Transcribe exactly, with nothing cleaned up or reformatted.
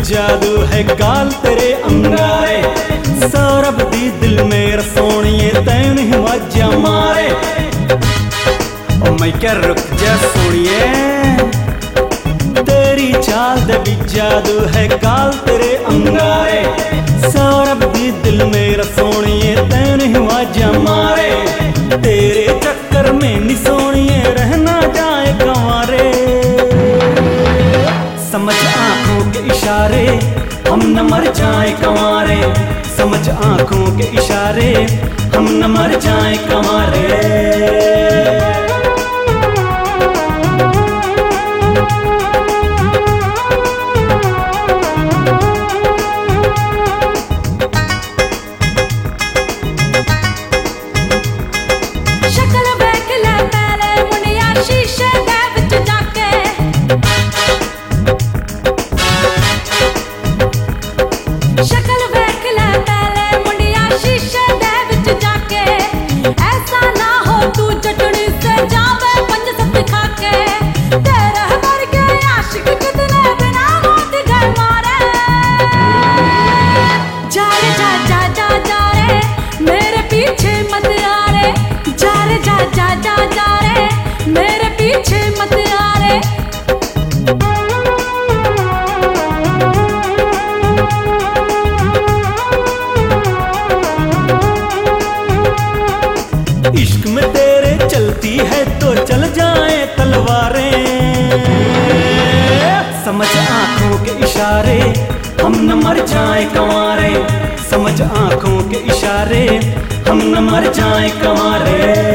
जादू है गाल तेरे अंगारे, सौरभ दी दिल मेरा सोनिए तैन हिमाजा मारे। ओ मैं क्या रुक जा सोनिए, तेरी चाल दे भी जादू है गाल तेरे अंगारे, सौरभ दी दिल मेरा सोनिए तैन हिमाजा मारे। तेरे चक्कर में नी सोनिए रहना जाए कंवारे, समझ आंखों के इशारे हम न मर जाए कंवारे, समझ आंखों के इशारे हम न मर जाए कंवारे। इश्क में तेरे चलती है तो चल जाए तलवारें, समझ आंखों के इशारे हम न मर जाए कंवारे, समझ आंखों के इशारे हम न मर जाए कंवारे।